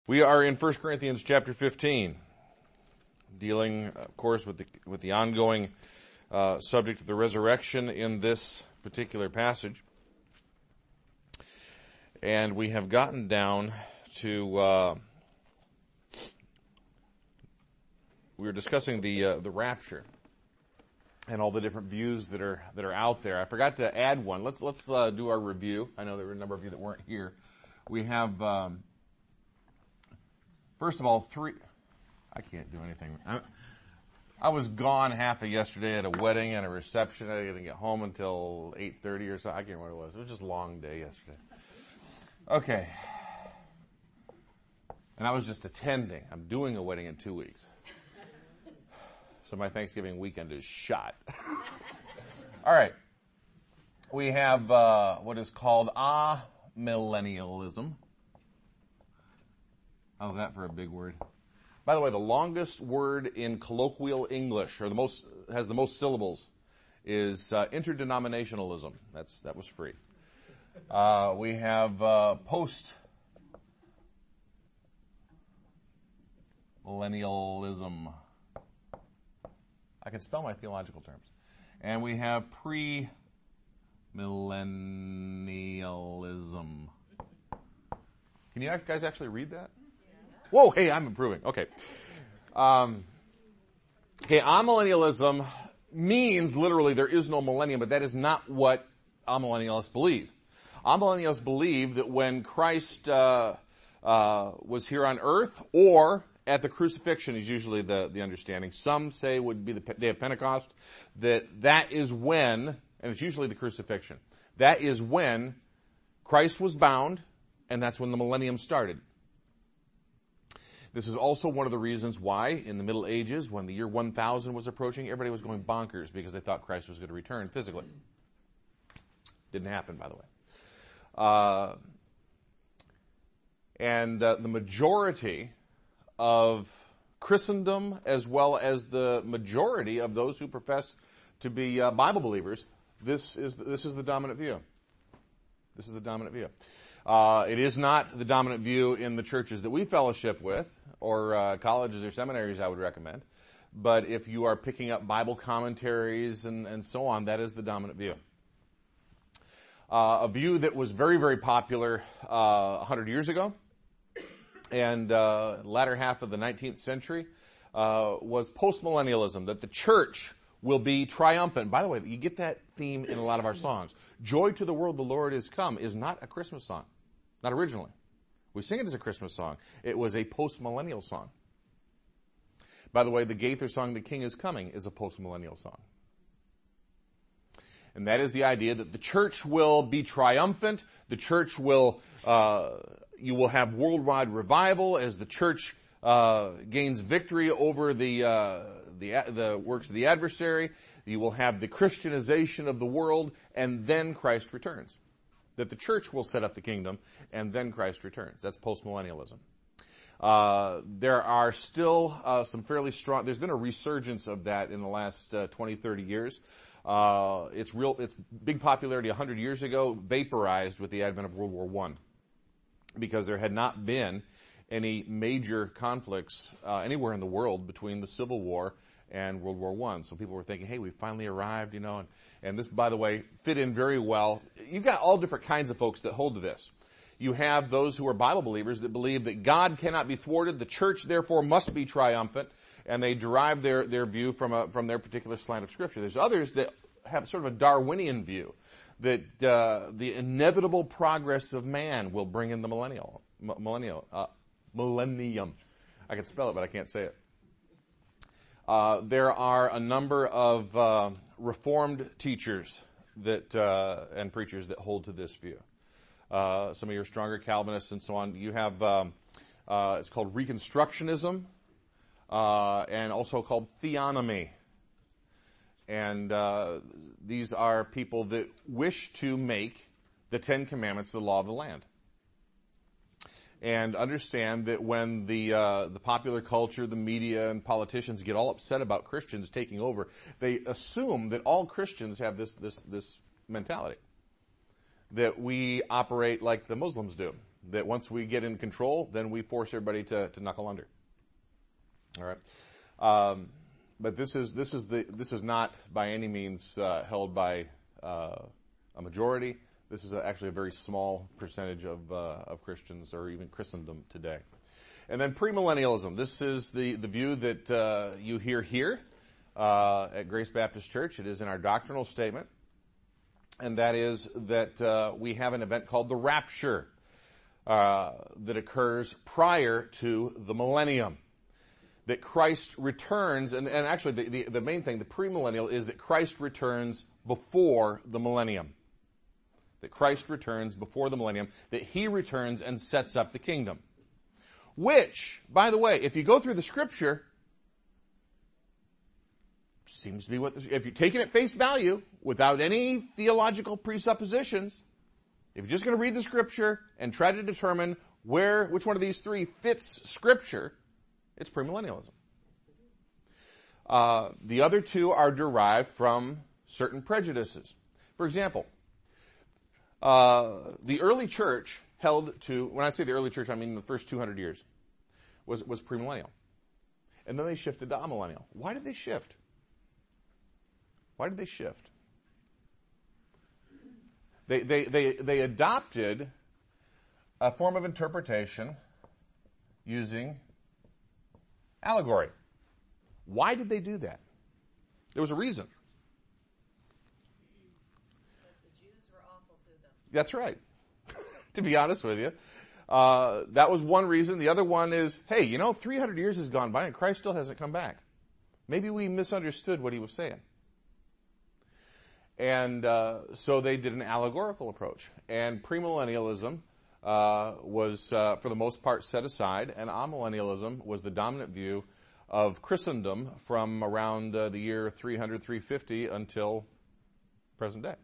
We are in 1 Corinthians chapter 15, dealing, of course, with the ongoing subject of the resurrection in this particular passage. And we have gotten down to, we were discussing the rapture and all the different views that are out there. I forgot to add one. Let's do our review. I know there were a number of you that weren't here. We have, first of all, I can't do anything. I was gone half of yesterday at a wedding and a reception. I didn't get home until 8:30 or so. I can't remember what it was. It was just a long day yesterday. Okay. And I was just attending. I'm doing a wedding in 2 weeks. So my Thanksgiving weekend is shot. All right. We have what is called amillennialism. How's that for a big word? By the way, the longest word in colloquial English, or has the most syllables, is interdenominationalism. That was free. We have post-millennialism. I can spell my theological terms. And we have pre-millennialism. Can you guys actually read that? Whoa, hey, I'm improving. Okay. Amillennialism means literally there is no millennium, but that is not what amillennialists believe. Amillennialists believe that when Christ was here on earth, or at the crucifixion is usually the understanding. Some say it would be the day of Pentecost, that is when, and it's usually the crucifixion, that is when Christ was bound, and that's when the millennium started. This is also one of the reasons why, in the Middle Ages, when the year 1000 was approaching, everybody was going bonkers because they thought Christ was going to return physically. Didn't happen, by the way. And the majority of Christendom, as well as the majority of those who profess to be Bible believers, this is the dominant view. This is the dominant view. It is not the dominant view in the churches that we fellowship with, or colleges or seminaries I would recommend. But if you are picking up Bible commentaries and so on, that is the dominant view. A view that was very, very popular 100 years ago, and latter half of the 19th century, was postmillennialism, that the church will be triumphant. By the way, you get that theme in a lot of our songs. Joy to the world, the Lord is come is not a Christmas song. Not originally. We sing it as a Christmas song. It was a post-millennial song. By the way, the Gaither song, The King is Coming, is a post-millennial song. And that is the idea that the church will be triumphant. The church will, you will have worldwide revival as the church gains victory over the works of the adversary. You will have the Christianization of the world, and then Christ returns. That the church will set up the kingdom, and then Christ returns. That's postmillennialism. There are still some fairly strong, there's been a resurgence of that in the last 20, 30 years. Its big popularity 100 years ago vaporized with the advent of World War I, because there had not been any major conflicts anywhere in the world between the Civil War and World War I. So people were thinking, hey, we finally arrived, and this, by the way, fit in very well. You've got all different kinds of folks that hold to this. You have those who are Bible believers that believe that God cannot be thwarted, the church therefore must be triumphant, and they derive their view from their particular slant of Scripture. There's others that have sort of a Darwinian view, that the inevitable progress of man will bring in the millennium. I can spell it, but I can't say it. There are a number of Reformed teachers and preachers that hold to this view. Some of your stronger Calvinists and so on. You have it's called Reconstructionism, and also called theonomy. And these are people that wish to make the Ten Commandments the law of the land. And understand that when the popular culture, the media, and politicians get all upset about Christians taking over, they assume that all Christians have this mentality, that we operate like the Muslims do, that once we get in control, then we force everybody to knuckle under. All right. But this is not by any means held by a majority. This is actually a very small percentage of Christians or even Christendom today. And then premillennialism. This is the view that you hear here at Grace Baptist Church. It is in our doctrinal statement. And that is that we have an event called the rapture that occurs prior to the millennium. That Christ returns, and actually the main thing, the premillennial, is that Christ returns before the millennium. That Christ returns before the millennium, that He returns and sets up the kingdom. Which, by the way, if you go through the Scripture, seems to be if you take it at face value, without any theological presuppositions, if you're just going to read the Scripture and try to determine which one of these three fits Scripture, it's premillennialism. The other two are derived from certain prejudices. For example, the early church held to, when I say the early church, I mean the first 200 years, was premillennial. And then they shifted to amillennial. Why did they shift? They adopted a form of interpretation using allegory. Why did they do that? There was a reason. Because the Jews were awful to them. That's right. To be honest with you. That was one reason. The other one is, hey, 300 years has gone by and Christ still hasn't come back. Maybe we misunderstood what He was saying. And so they did an allegorical approach. And premillennialism was, for the most part, set aside, and amillennialism was the dominant view of Christendom from around the year 300, 350 until present day.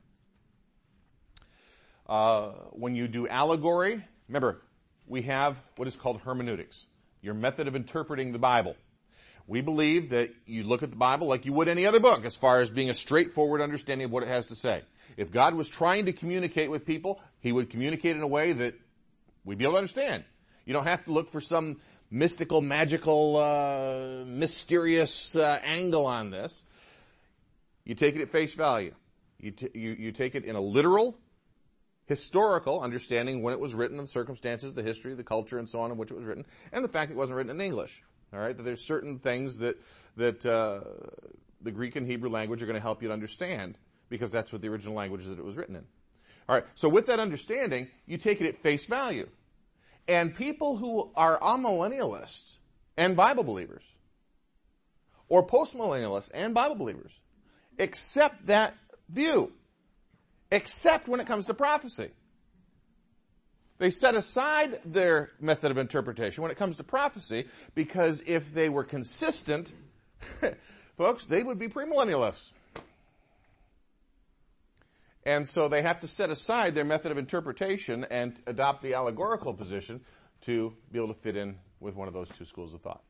When you do allegory, remember, we have what is called hermeneutics, your method of interpreting the Bible. We believe that you look at the Bible like you would any other book as far as being a straightforward understanding of what it has to say. If God was trying to communicate with people, He would communicate in a way that we'd be able to understand. You don't have to look for some mystical, magical, mysterious angle on this. You take it at face value. You take it in a literal, historical understanding when it was written, the circumstances, the history, the culture, and so on in which it was written, and the fact that it wasn't written in English. All right, that there's certain things that the Greek and Hebrew language are going to help you to understand because that's what the original language that it was written in. All right, so with that understanding, you take it at face value. And people who are amillennialists and Bible believers, or postmillennialists and Bible believers, accept that view, except when it comes to prophecy. They set aside their method of interpretation when it comes to prophecy because if they were consistent, folks, they would be premillennialists. And so they have to set aside their method of interpretation and adopt the allegorical position to be able to fit in with one of those two schools of thought.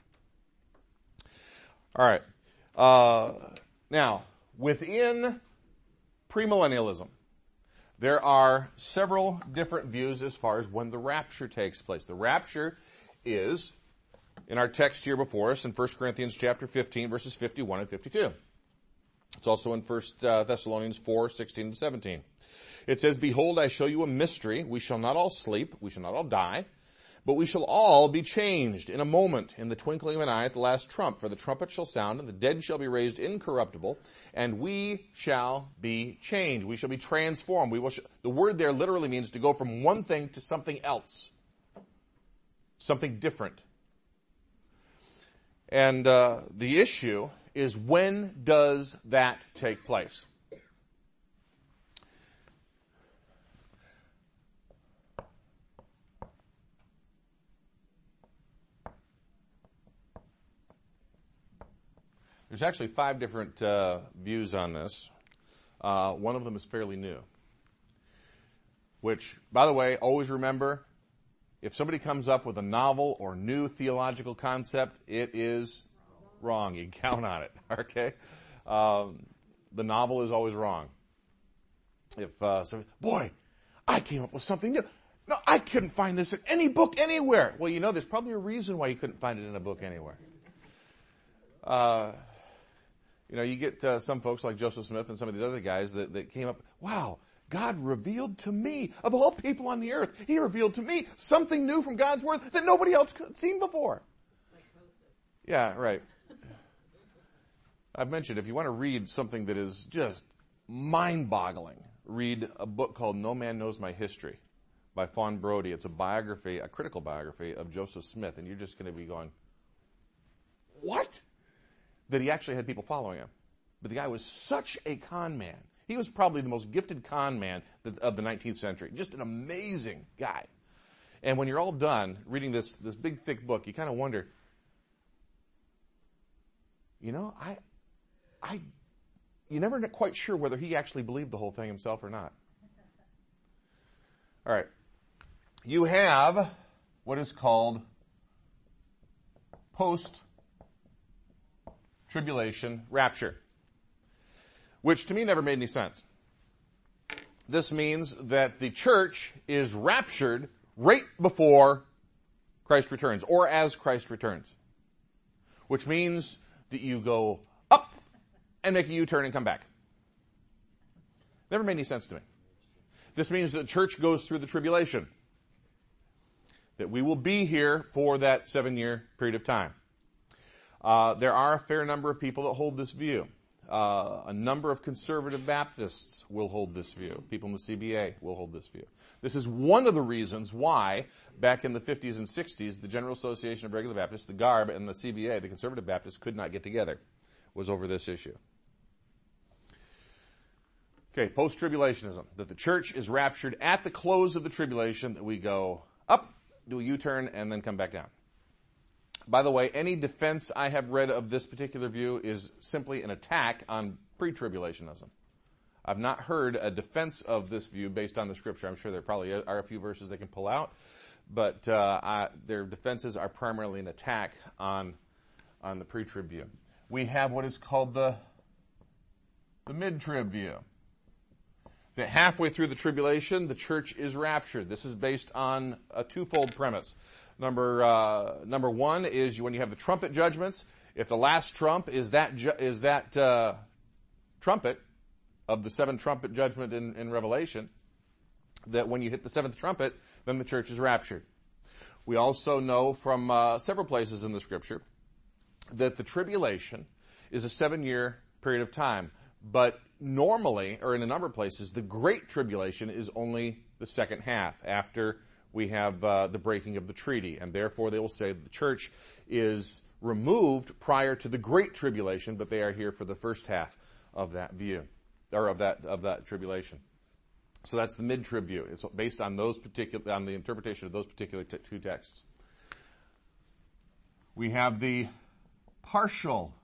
All right. Now, within premillennialism, there are several different views as far as when the rapture takes place. The rapture is, in our text here before us, in 1 Corinthians chapter 15, verses 51 and 52. It's also in 1 Thessalonians 4, 16 and 17. It says, "Behold, I show you a mystery. We shall not all sleep, we shall not all die, but we shall all be changed in a moment, in the twinkling of an eye at the last trump. For the trumpet shall sound, and the dead shall be raised incorruptible, and we shall be changed." We shall be transformed. The word there literally means to go from one thing to something else. Something different. And the issue is, when does that take place? There's actually 5 different views on this. One of them is fairly new. Which, by the way, always remember, if somebody comes up with a novel or new theological concept, it is wrong. You can count on it, okay? The novel is always wrong. If boy, I came up with something new. No, I couldn't find this in any book anywhere. Well, there's probably a reason why you couldn't find it in a book anywhere. You get some folks like Joseph Smith and some of these other guys that came up, wow, God revealed to me, of all people on the earth, He revealed to me something new from God's Word that nobody else had seen before. Yeah, right. I've mentioned, if you want to read something that is just mind-boggling, read a book called No Man Knows My History by Fawn Brody. It's a biography, a critical biography of Joseph Smith, and you're just going to be going, what? That he actually had people following him. But the guy was such a con man. He was probably the most gifted con man of the 19th century. Just an amazing guy. And when you're all done reading this big, thick book, you kind of wonder, you're never quite sure whether he actually believed the whole thing himself or not. All right. You have what is called post-tribulation rapture, which to me never made any sense. This means that the church is raptured right before Christ returns, or as Christ returns, which means that you go up and make a U-turn and come back. Never made any sense to me. This means that the church goes through the tribulation, that we will be here for that 7-year period of time. There are a fair number of people that hold this view. A number of conservative Baptists will hold this view. People in the CBA will hold this view. This is one of the reasons why, back in the 50s and 60s, the General Association of Regular Baptists, the GARB, and the CBA, the Conservative Baptists, could not get together. Was over this issue. Okay, post-tribulationism. That the church is raptured at the close of the tribulation, that we go up, do a U-turn, and then come back down. By the way, any defense I have read of this particular view is simply an attack on pre-tribulationism. I've not heard a defense of this view based on the Scripture. I'm sure there probably are a few verses they can pull out, but their defenses are primarily an attack on the pre-trib view. We have what is called the mid-trib view. That halfway through the tribulation, the church is raptured. This is based on a twofold premise. Number one is when you have the trumpet judgments. If the last trump is that trumpet of the 7 trumpet judgment in Revelation, that when you hit the 7th trumpet, then the church is raptured. We also know from several places in the Scripture that the tribulation is a 7-year period of time. But normally, or in a number of places, the Great Tribulation is only the second half after we have the breaking of the treaty. And therefore, they will say that the church is removed prior to the Great Tribulation, but they are here for the first half of that view, or of that tribulation. So that's the mid-trib view. It's based on on the interpretation of those particular two texts. We have the partial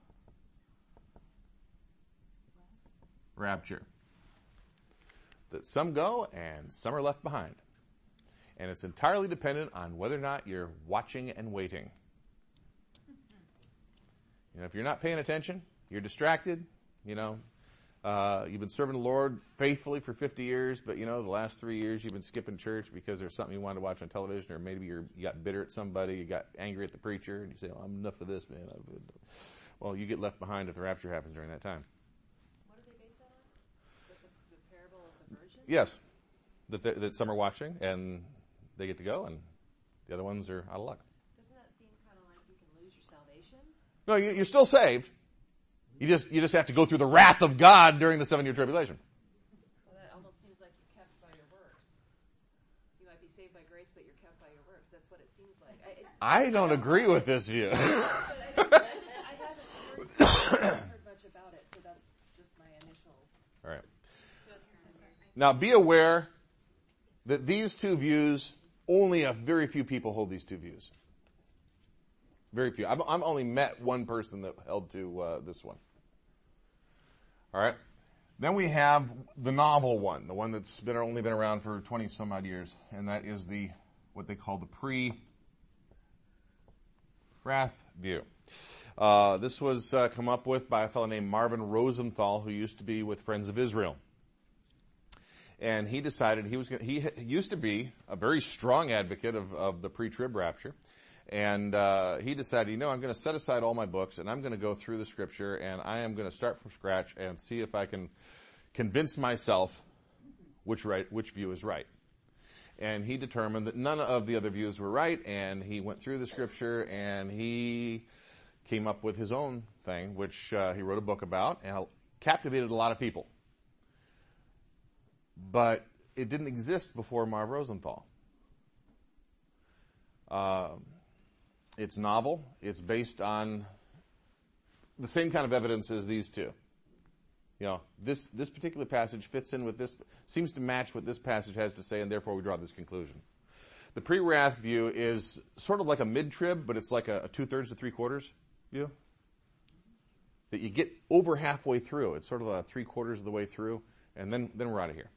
rapture. That some go and some are left behind. And it's entirely dependent on whether or not you're watching and waiting. If you're not paying attention, you're distracted, you've been serving the Lord faithfully for 50 years, but the last 3 years you've been skipping church because there's something you wanted to watch on television, or maybe you got bitter at somebody, you got angry at the preacher, and you say, oh, I'm enough of this, man. Well, you get left behind if the rapture happens during that time. What do they base that on? Is it the parable of the virgins? Yes. That some are watching, and they get to go, and the other ones are out of luck. Doesn't that seem kind of like you can lose your salvation? No, you're still saved. You just have to go through the wrath of God during the 7-year tribulation. Well, that almost seems like you're kept by your works. You might be saved by grace, but you're kept by your works. That's what it seems like. I don't agree with this view. I haven't heard much about it, so that's just my initial. All right. Now, be aware that these two views, only a very few people hold these two views. Very few. I've only met one person that held to this one. All right. Then we have the novel one, the one that's only been around for 20 some odd years, and that is what they call the pre-wrath view. This was come up with by a fellow named Marvin Rosenthal, who used to be with Friends of Israel. And he decided he used to be a very strong advocate of the pre-trib rapture. And he decided, I'm going to set aside all my books and I'm going to go through the scripture and I am going to start from scratch and see if I can convince myself which view is right. And he determined that none of the other views were right, and he went through the scripture and he came up with his own thing, which he wrote a book about, and captivated a lot of people. But it didn't exist before Marv Rosenthal. It's novel. It's based on the same kind of evidence as these two. This particular passage fits in with this, seems to match what this passage has to say, and therefore we draw this conclusion. The pre-wrath view is sort of like a mid-trib, but it's like a 2/3 to 3/4 view. That you get over halfway through. It's sort of a 3/4 of the way through, and then we're out of here.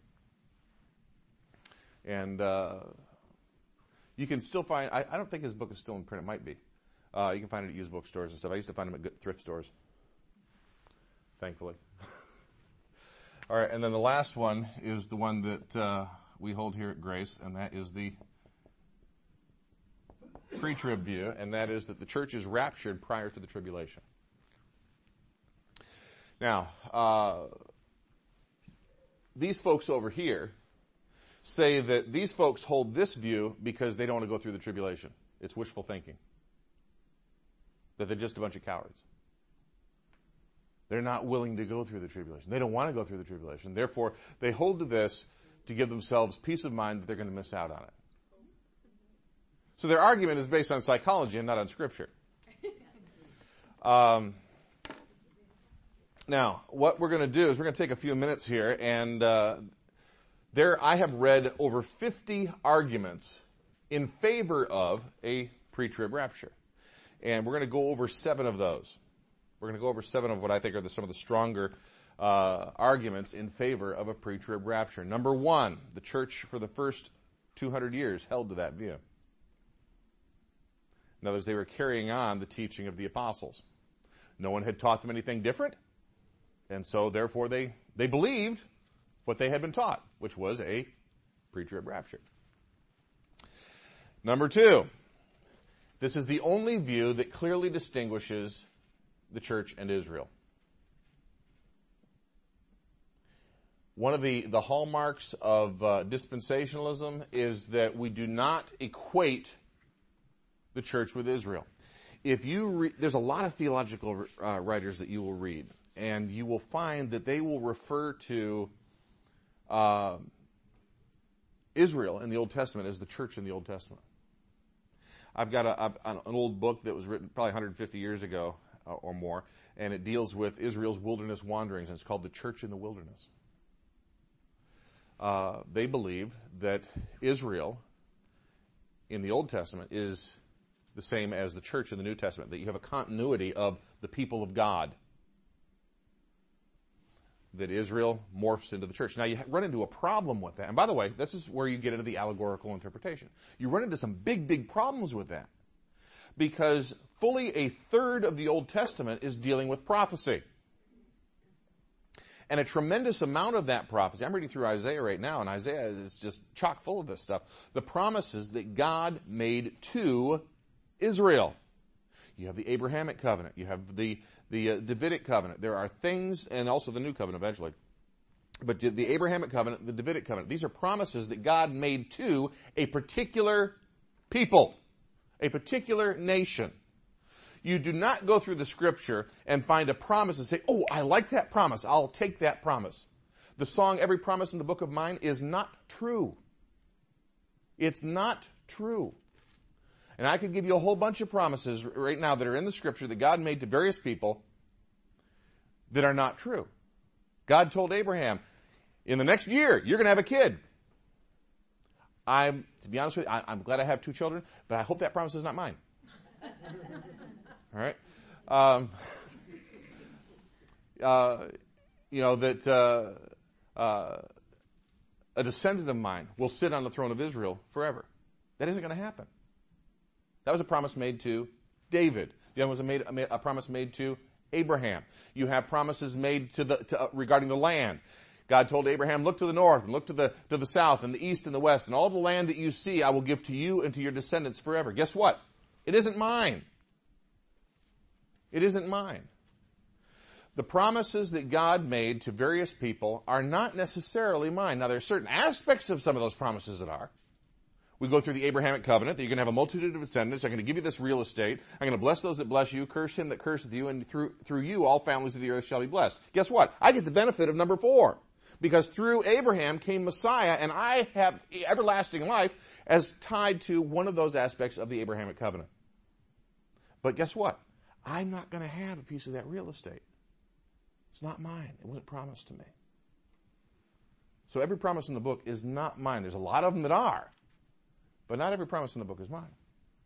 And you can still find, I don't think his book is still in print. It might be. You can find it at used bookstores and stuff. I used to find them at good thrift stores, thankfully. All right, and then the last one is the one that we hold here at Grace, and that is the pre-trib view, and that is that the church is raptured prior to the tribulation. Now, these folks over here say that these folks hold this view because they don't want to go through the tribulation. It's wishful thinking. That they're just a bunch of cowards. They're not willing to go through the tribulation. They don't want to go through the tribulation. Therefore, they hold to this to give themselves peace of mind that they're going to miss out on it. So their argument is based on psychology and not on Scripture. Now, what we're going to do is we're going to take a few minutes here, and I have read over 50 arguments in favor of a pre-trib rapture. And we're going to go over 7 of those. We're going to go over 7 of what I think are some of the stronger arguments in favor of a pre-trib rapture. Number 1, the church for the first 200 years held to that view. In other words, they were carrying on the teaching of the apostles. No one had taught them anything different, and so therefore they believed what they had been taught, which was a pre-trib rapture. Number 2, this is the only view that clearly distinguishes the church and Israel. One of the hallmarks of dispensationalism is that we do not equate the church with Israel. If you there's a lot of theological writers that you will read, and you will find that they will refer to Israel in the Old Testament as the church in the Old Testament. I've got an old book that was written probably 150 years ago or more, and it deals with Israel's wilderness wanderings, and it's called The Church in the Wilderness. They believe that Israel in the Old Testament is the same as the church in the New Testament, that you have a continuity of the people of God, that Israel morphs into the church. Now, you run into a problem with that. And by the way, this is where you get into the allegorical interpretation. You run into some big, big problems with that, because fully 1/3 of the Old Testament is dealing with prophecy. And a tremendous amount of that prophecy, I'm reading through Isaiah right now, and Isaiah is just chock full of this stuff. The promises that God made to Israel. You have the Abrahamic covenant. You have the Davidic covenant. There are things, and also the new covenant eventually. But the Abrahamic covenant, the Davidic covenant, these are promises that God made to a particular people, a particular nation. You do not go through the scripture and find a promise and say, oh, I like that promise, I'll take that promise. The song, Every Promise in the Book of Mine, is not true. It's not true. And I could give you a whole bunch of promises right now that are in the scripture that God made to various people that are not true. God told Abraham, in the next year, you're going to have a kid. To be honest with you, I'm glad I have 2 children, but I hope that promise is not mine. All right? That a descendant of mine will sit on the throne of Israel forever. That isn't going to happen. That was a promise made to David. The other was a promise made to Abraham. You have promises made regarding the land. God told Abraham, look to the north and look to the south and the east and the west, and all the land that you see I will give to you and to your descendants forever. Guess what? It isn't mine. It isn't mine. The promises that God made to various people are not necessarily mine. Now, there are certain aspects of some of those promises that are. We go through the Abrahamic covenant that you're going to have a multitude of descendants. I'm going to give you this real estate. I'm going to bless those that bless you, curse him that curseth you, and through you all families of the earth shall be blessed. Guess what? I get the benefit of number 4. Because through Abraham came Messiah, and I have everlasting life as tied to one of those aspects of the Abrahamic covenant. But guess what? I'm not going to have a piece of that real estate. It's not mine. It wasn't promised to me. So every promise in the book is not mine. There's a lot of them that are, but not every promise in the book is mine.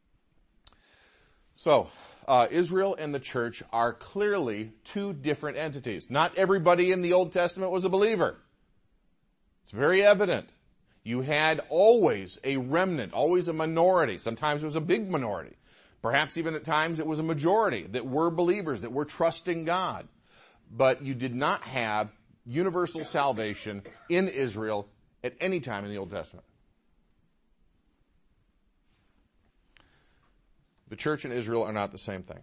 So, Israel and the church are clearly two different entities. Not everybody in the Old Testament was a believer. It's very evident. You had always a remnant, always a minority. Sometimes it was a big minority. Perhaps even at times it was a majority that were believers, that were trusting God. But you did not have universal salvation in Israel at any time in the Old Testament. The church and Israel are not the same thing.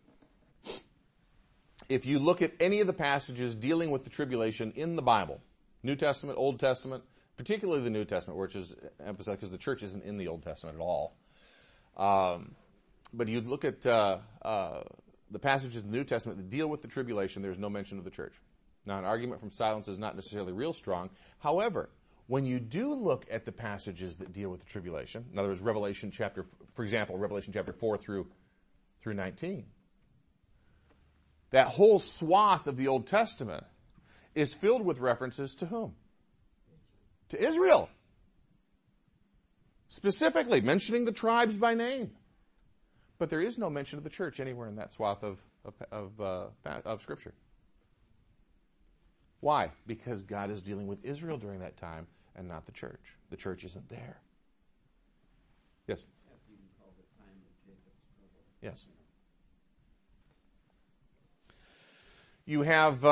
If you look at any of the passages dealing with the tribulation in the Bible, New Testament, Old Testament, particularly the New Testament, which is emphasized because the church isn't in the Old Testament at all. But you look at the passages in the New Testament that deal with the tribulation, there's no mention of the church. Now, an argument from silence is not necessarily real strong. However, when you do look at the passages that deal with the tribulation, in other words, Revelation chapter 4 through 19, that whole swath of the Old Testament is filled with references to whom? To Israel. Specifically, mentioning the tribes by name. But there is no mention of the church anywhere in that swath of Scripture. Why? Because God is dealing with Israel during that time and not the church. The church isn't there. Yes? Yes. You have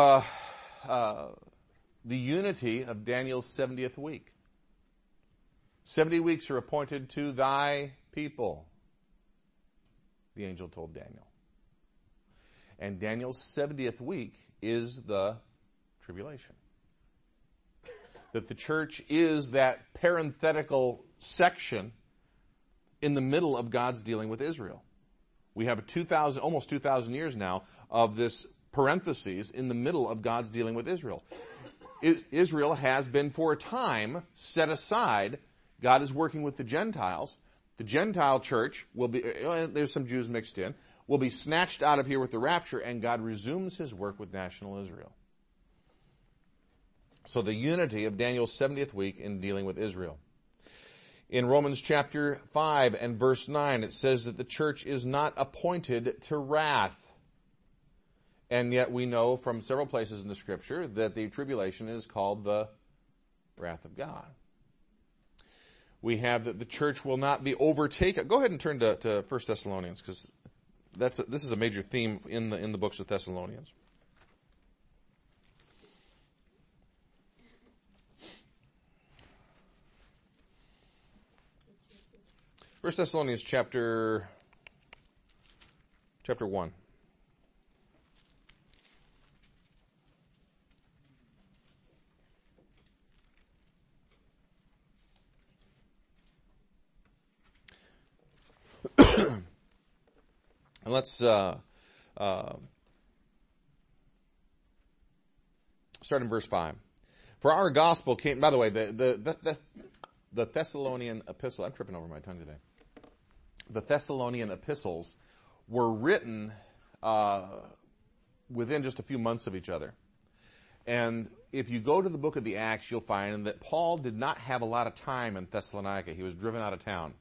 the unity of Daniel's 70th week. 70 weeks are appointed to thy people, the angel told Daniel. And Daniel's 70th week is the tribulation. That the church is that parenthetical section in the middle of God's dealing with Israel. We have almost 2,000 years now of this parentheses in the middle of God's dealing with Israel. Israel has been for a time set aside. God is working with the Gentiles. The Gentile church will be, there's some Jews mixed in, will be snatched out of here with the rapture, and God resumes his work with national Israel. So the unity of Daniel's 70th week in dealing with Israel. In Romans chapter 5 and verse 9, it says that the church is not appointed to wrath. And yet we know from several places in the Scripture that the tribulation is called the wrath of God. We have that the church will not be overtaken. Go ahead and turn to 1 Thessalonians, because this is a major theme in the books of Thessalonians. 1 Thessalonians chapter 1. And let's start in verse 5. For our gospel came, by the way, the Thessalonian epistle, I'm tripping over my tongue today. The Thessalonian epistles were written within just a few months of each other. And if you go to the book of the Acts, you'll find that Paul did not have a lot of time in Thessalonica. He was driven out of town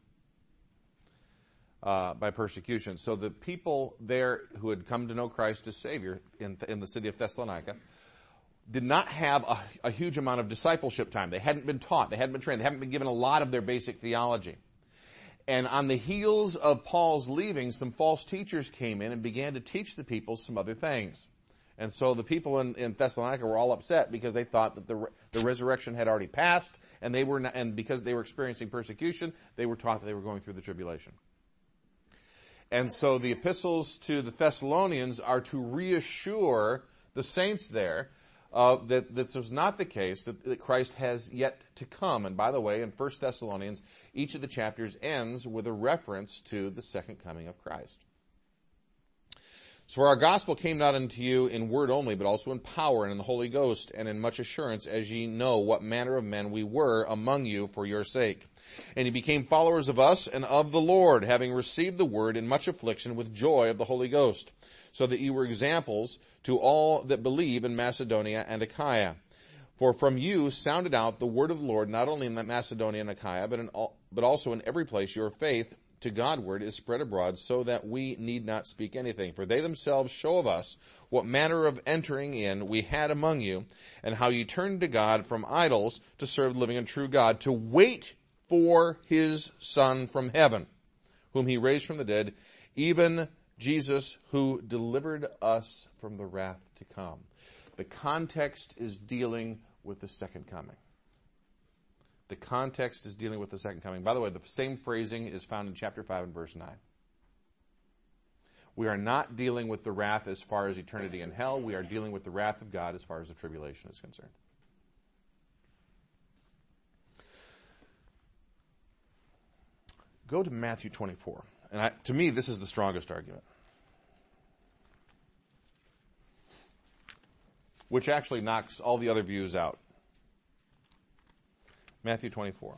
by persecution. So the people there who had come to know Christ as Savior in the city of Thessalonica did not have a huge amount of discipleship time. They hadn't been taught. They hadn't been trained. They hadn't been given a lot of their basic theology. And on the heels of Paul's leaving, some false teachers came in and began to teach the people some other things. And so the people in Thessalonica were all upset because they thought that the resurrection had already passed, and they were not, and because they were experiencing persecution, they were taught that they were going through the tribulation. And so the epistles to the Thessalonians are to reassure the saints there that this was not the case, that Christ has yet to come. And by the way, in 1 Thessalonians, each of the chapters ends with a reference to the second coming of Christ. So our gospel came not unto you in word only, but also in power and in the Holy Ghost, and in much assurance, as ye know what manner of men we were among you for your sake. And ye became followers of us and of the Lord, having received the word in much affliction with joy of the Holy Ghost, so that ye were examples to all that believe in Macedonia and Achaia. For from you sounded out the word of the Lord, not only in Macedonia and Achaia, but also in every place your faith to Godward is spread abroad, so that we need not speak anything. For they themselves show of us what manner of entering in we had among you, and how ye turned to God from idols to serve the living and true God, to wait for his Son from heaven, whom he raised from the dead, even Jesus, who delivered us from the wrath to come. The context is dealing with the second coming. The context is dealing with the second coming. By the way, the same phrasing is found in chapter 5 and verse 9. We are not dealing with the wrath as far as eternity in hell. We are dealing with the wrath of God as far as the tribulation is concerned. Go to Matthew 24. And to me, this is the strongest argument. Which actually knocks all the other views out. Matthew 24.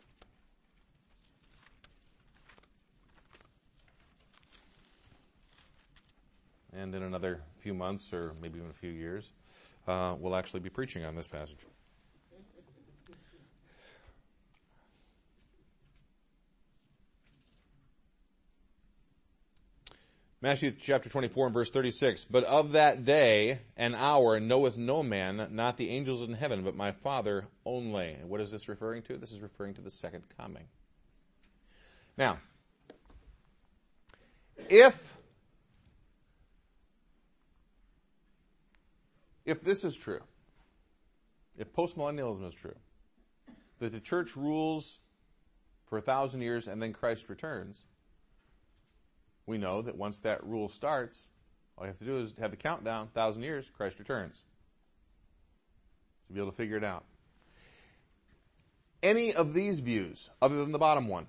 And in another few months, or maybe even a few years, we'll actually be preaching on this passage. Matthew chapter 24 and verse 36. But of that day and hour knoweth no man, not the angels in heaven, but my Father only. And what is this referring to? This is referring to the second coming. Now, if this is true, if postmillennialism is true, that the church rules for 1,000 years and then Christ returns, we know that once that rule starts, all you have to do is have the countdown, 1,000 years, Christ returns. To be able to figure it out. Any of these views, other than the bottom one,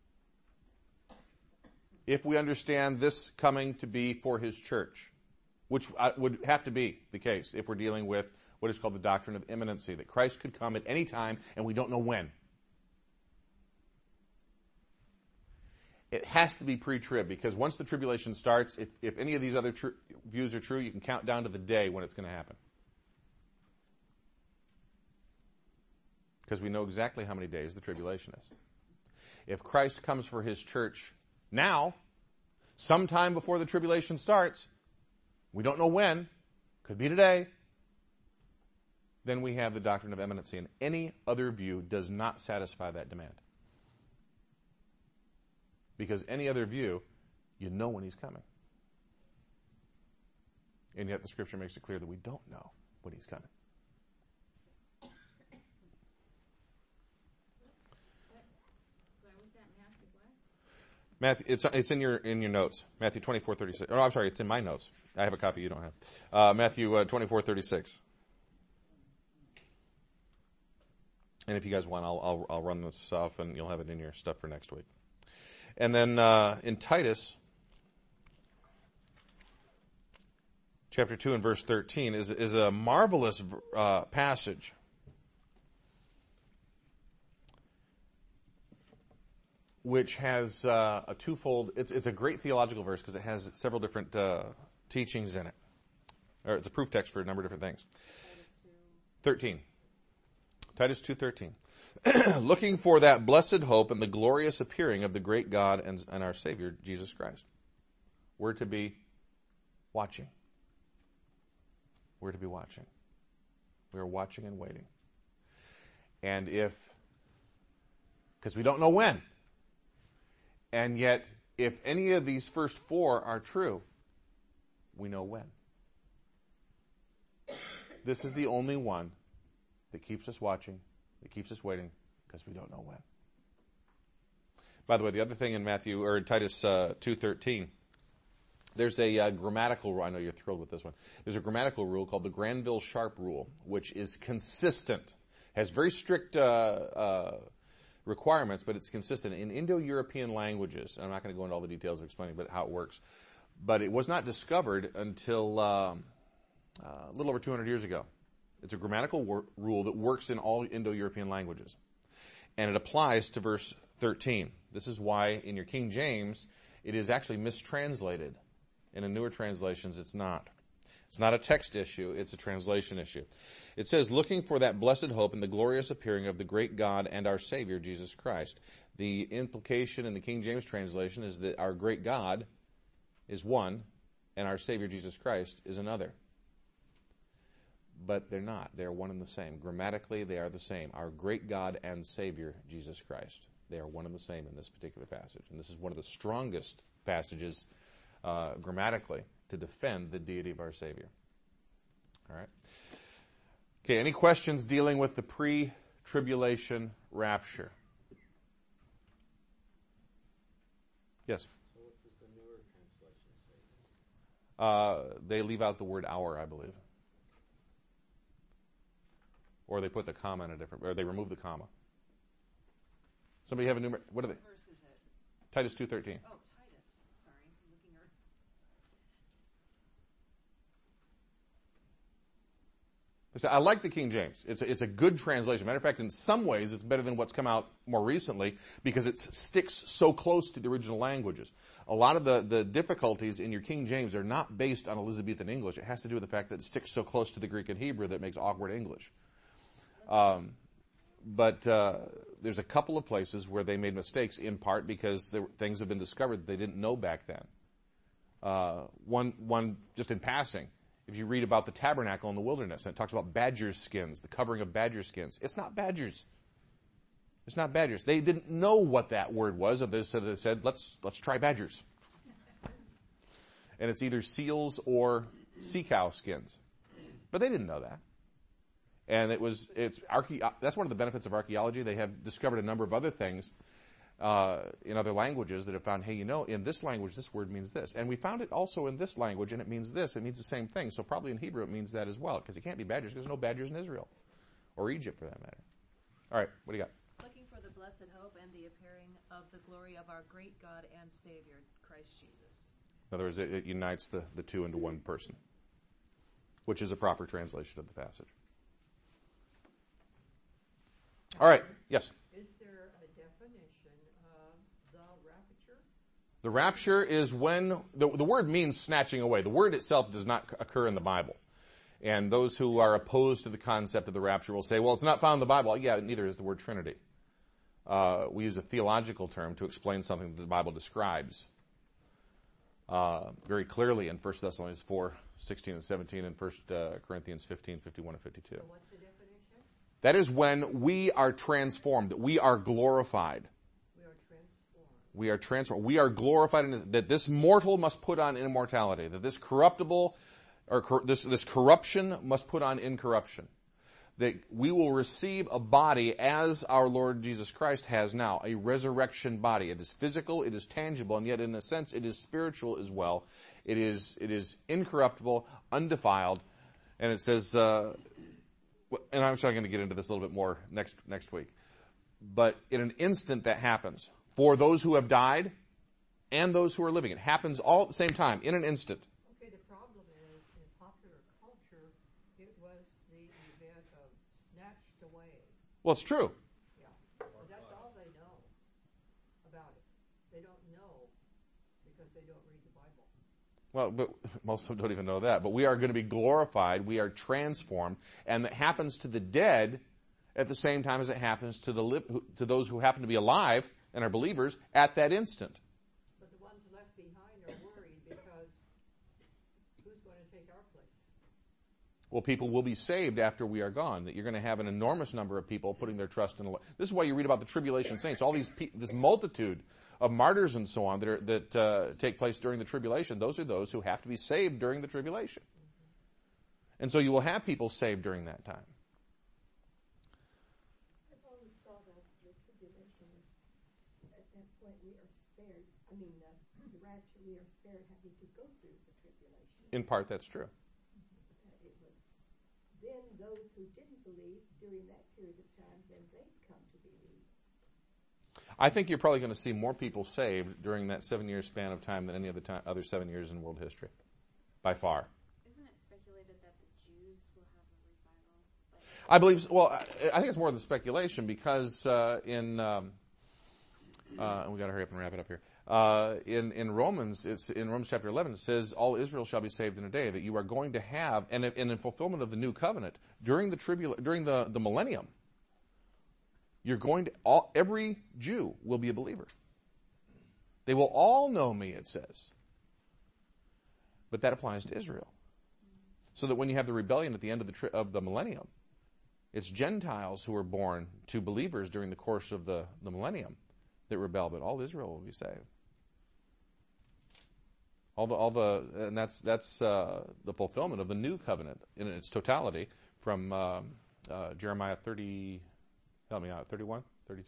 if we understand this coming to be for his church, which would have to be the case if we're dealing with what is called the doctrine of imminency, that Christ could come at any time and we don't know when. It has to be pre-trib, because once the tribulation starts, if any of these other views are true, you can count down to the day when it's going to happen. Because we know exactly how many days the tribulation is. If Christ comes for his church now, sometime before the tribulation starts, we don't know when, could be today, then we have the doctrine of imminency, and any other view does not satisfy that demand. Because any other view, you know when he's coming. And yet the scripture makes it clear that we don't know when he's coming. Where was that, Matthew? Matthew, it's in your notes. Matthew 24:36. Oh, I'm sorry, it's in my notes. I have a copy you don't have. Matthew 24:36. And if you guys want, I'll run this off, and you'll have it in your stuff for next week. And then in Titus, chapter 2 and verse 13, is a marvelous passage. Which has a twofold, it's a great theological verse because it has several different teachings in it. Or it's a proof text for a number of different things. 13. Titus 2:13. Looking for that blessed hope and the glorious appearing of the great God and our Savior, Jesus Christ. We're to be watching. We're to be watching. We're watching and waiting. And because we don't know when. And yet, if any of these first four are true, we know when. This is the only one that keeps us watching, that keeps us waiting, because we don't know when. By the way, the other thing in Matthew, or in Titus 2:13, there's a grammatical rule. I know you're thrilled with this one. There's a grammatical rule called the Granville-Sharp rule, which is consistent, has very strict requirements, but it's consistent. In Indo-European languages, and I'm not going to go into all the details of explaining how it works, but it was not discovered until a little over 200 years ago. It's a grammatical rule that works in all Indo-European languages. And it applies to verse 13. This is why in your King James, it is actually mistranslated. In the newer translations, it's not. It's not a text issue, it's a translation issue. It says, looking for that blessed hope and the glorious appearing of the great God and our Savior, Jesus Christ. The implication in the King James translation is that our great God is one, and our Savior, Jesus Christ, is another. But they're not. They're one and the same. Grammatically, they are the same. Our great God and Savior, Jesus Christ. They are one and the same in this particular passage. And this is one of the strongest passages grammatically to defend the deity of our Savior. All right. Okay, any questions dealing with the pre-tribulation rapture? Yes? So what does the newer translation say? They leave out the word hour, I believe. Or they put the comma in a different, or they remove the comma. Somebody have a number? What are they? What verse is it? Titus 2:13. Oh, Titus. Sorry, I'm looking around. I like the King James. It's a good translation. Matter of fact, in some ways, it's better than what's come out more recently because it sticks so close to the original languages. A lot of the difficulties in your King James are not based on Elizabethan English. It has to do with the fact that it sticks so close to the Greek and Hebrew that it makes awkward English. But there's a couple of places where they made mistakes, in part because things have been discovered that they didn't know back then. One just in passing, if you read about the tabernacle in the wilderness, and it talks about badger skins, the covering of badger skins. It's not badgers. It's not badgers. They didn't know what that word was, so they said, let's try badgers. And it's either seals or sea cow skins. But they didn't know that. And that's one of the benefits of archaeology. They have discovered a number of other things in other languages that have found, hey, in this language, this word means this. And we found it also in this language, and it means this. It means the same thing. So probably in Hebrew it means that as well, because it can't be badgers, because there's no badgers in Israel. Or Egypt, for that matter. All right, what do you got? Looking for the blessed hope and the appearing of the glory of our great God and Savior, Christ Jesus. In other words, it unites the two into one person, which is a proper translation of the passage. All right, yes? Is there a definition of the rapture? The rapture is when, the word means snatching away. The word itself does not occur in the Bible. And those who are opposed to the concept of the rapture will say, well, it's not found in the Bible. Yeah, neither is the word Trinity. We use a theological term to explain something that the Bible describes very clearly in 1 Thessalonians 4, 16 and 17, and 1 Corinthians 15, 51 and 52. So what's the definition? That is when we are transformed, that we are glorified. We are transformed. We are glorified, that this mortal must put on immortality, that this corruptible, or this corruption must put on incorruption. That we will receive a body as our Lord Jesus Christ has now, a resurrection body. It is physical, it is tangible, and yet in a sense it is spiritual as well. It is incorruptible, undefiled, and it says, and I'm actually going to get into this a little bit more next week. But in an instant that happens for those who have died and those who are living. It happens all at the same time, in an instant. Okay, the problem is, in popular culture, it was the event of snatched away. Well, it's true. Yeah, but that's all they know about it. They don't know because they don't read the Bible. Well, but most of them don't even know that. But we are going to be glorified. We are transformed. And that happens to the dead at the same time as it happens to those who happen to be alive and are believers at that instant. But the ones left behind are worried because who's going to take our place? Well, people will be saved after we are gone. That you're going to have an enormous number of people putting their trust in the Lord. This is why you read about the tribulation saints. All this multitude of martyrs and so on that take place during the tribulation. Those are those who have to be saved during the tribulation. And so you will have people saved during that time. I've always thought of the tribulation as at that point we are spared. I mean, the rapture, we are spared having to go through the tribulation. In part, that's true. It was then those who didn't believe during that period of time, then they'd come to believe. I think you're probably going to see more people saved during that 7-year span of time than any other 7 years in world history, by far. Isn't it speculated that the Jews will have a revival? I believe. Well, I think it's more than speculation because and we got to hurry up and wrap it up here. In Romans, it's in Romans chapter 11. It says, "All Israel shall be saved in a day." That you are going to have, and in fulfillment of the new covenant during the millennium, you're going to every Jew will be a believer. They will all know me, it says. But that applies to Israel. So that when you have the rebellion at the end of the millennium, it's Gentiles who are born to believers during the course of the millennium that rebel, but all Israel will be saved. And that's the fulfillment of the new covenant in its totality from Jeremiah 30. Help me out. 31, 32.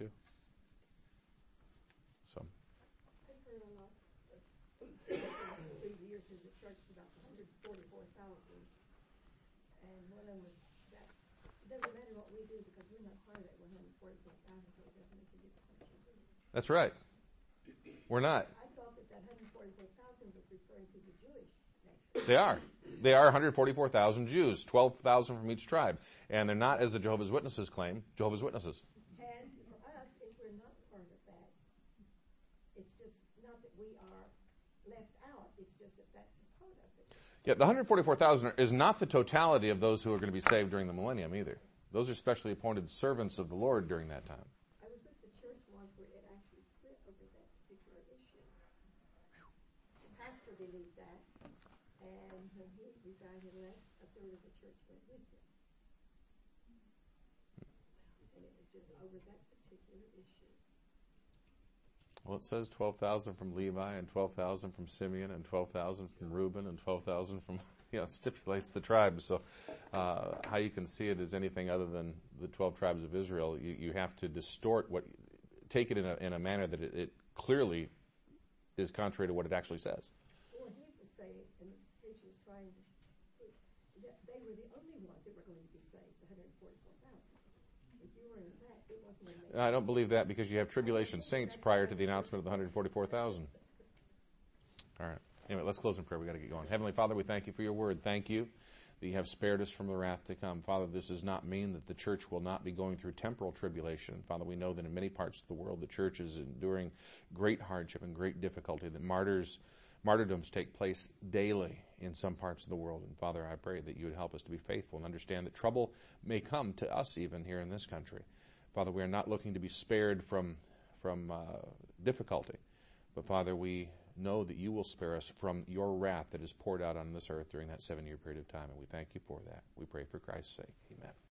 So. I've heard a lot of 3 years in the church about the 144,000, and one of them was that it doesn't matter what we do because we're not part of that 144,000, so it doesn't make a difference what you do. That's right. We're not. I thought that 144,000 was referring to the Jewish nation. They are. They are 144,000 Jews, 12,000 from each tribe. And they're not, as the Jehovah's Witnesses claim, Jehovah's Witnesses. And for us, if we're not part of that, it's just not that we are left out, it's just that that's a part of it. Yeah, the 144,000 is not the totality of those who are going to be saved during the millennium either. Those are specially appointed servants of the Lord during that time. I was with the church once where it actually split over that particular issue. The pastor believed that, and when he resigned and left, a third of the church went with him. And it was just over that particular issue. Well, it says 12,000 from Levi and 12,000 from Simeon and 12,000 from Reuben and 12,000 from, it stipulates the tribes. So how you can see it as anything other than the 12 tribes of Israel, you have to distort take it in a manner that it clearly is contrary to what it actually says. Well, he was saying, and the preacher was trying to, that they were the only ones that were going to be saved, the 144,000. If you were in that, it wasn't in that. I don't believe that because you have tribulation saints prior to the announcement of the 144,000. All right. Anyway, let's close in prayer. We've got to get going. Heavenly Father, we thank you for your word. Thank you that you have spared us from the wrath to come. Father, this does not mean that the church will not be going through temporal tribulation. Father, we know that in many parts of the world the church is enduring great hardship and great difficulty, that martyrdoms take place daily in some parts of the world. And Father, I pray that you would help us to be faithful and understand that trouble may come to us even here in this country. Father, we are not looking to be spared from difficulty. But Father, we know that you will spare us from your wrath that is poured out on this earth during that 7-year period of time. And we thank you for that. We pray for Christ's sake. Amen.